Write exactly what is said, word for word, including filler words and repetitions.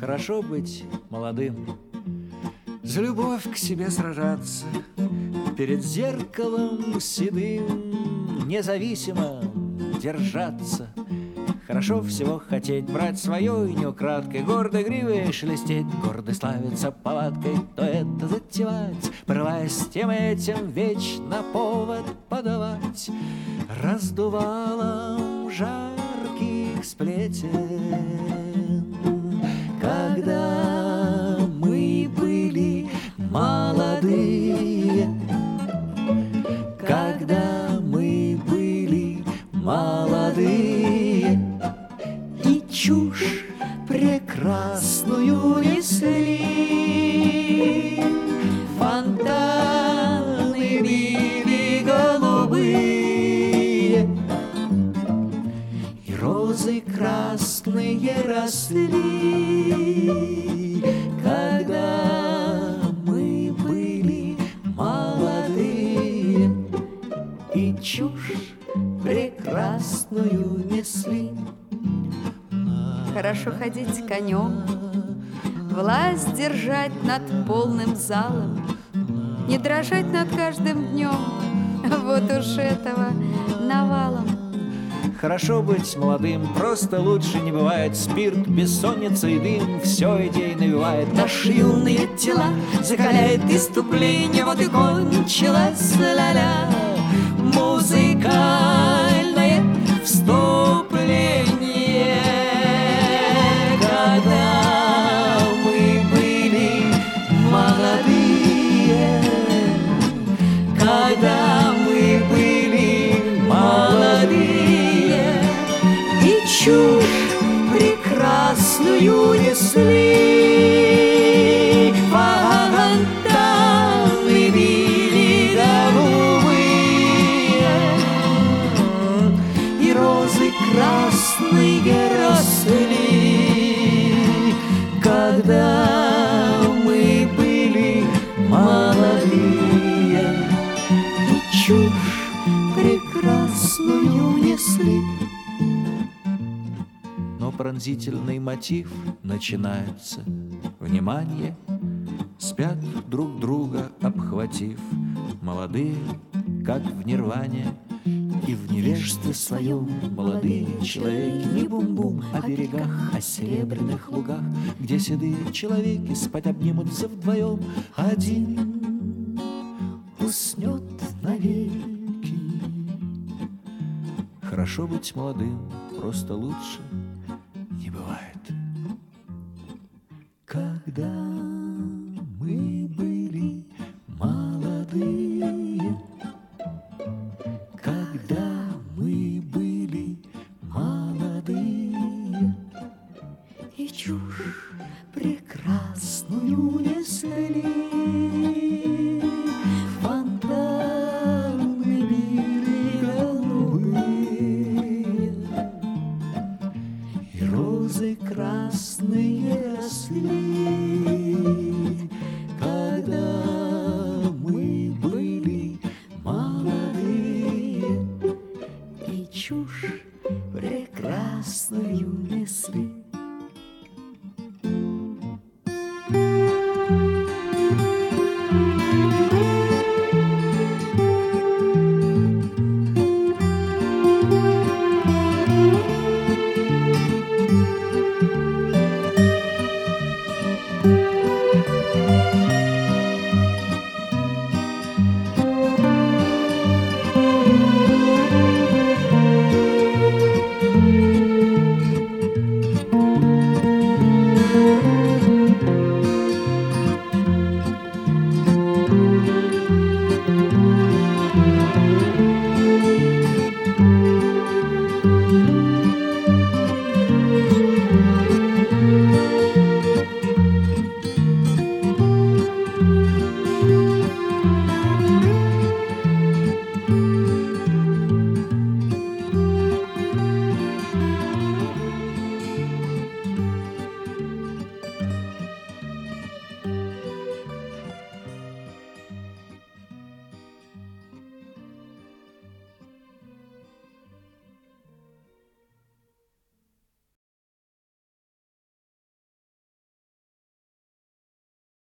Хорошо быть молодым, за любовь к себе сражаться, перед зеркалом седым независимо держаться. Хорошо всего хотеть, брать свое и не украдкой, гордой гривой шелестеть, гордо славиться повадкой, то это затевать, порываясь тем этим вечно повод подавать раздувалом жарких сплетен. Когда мы были молодые, когда мы были молодые, и чушь прекрасную несли, фонтаны били голубые, и розы красные росли. Когда мы были молодые, и чушь прекрасную несли. Хорошо ходить конем, власть держать над полным залом, не дрожать над каждым днем, вот уж этого навалом. Хорошо быть молодым, просто лучше не бывает. Спирт, бессонница и дым все идей навевает. Наши юные тела закаляет иступление, вот и кончилась ля-ля музыкальное вступление. Когда мы были молодые, когда мы были молодые, и чушь прекрасную несли, фонтаны били голубые, и розы красные росли. Когда мы были молодые, и чушь прекрасную несли. Но пронзительный мотив начинается. Внимание, спят друг друга обхватив, молодые, как в нирване, и в невежестве своем молодые человеки не бум-бум о берегах, о серебряных лугах, где седые человеки спать обнимутся вдвоем. Один уснет навеки. Хорошо быть молодым, просто лучше не бывает. Когда мы были молодые, когда мы были молодые, И чушь прекрасную несли, фонтаны били голубые, и розы красные росли. Когда мы были молодые, и чушь прекрасно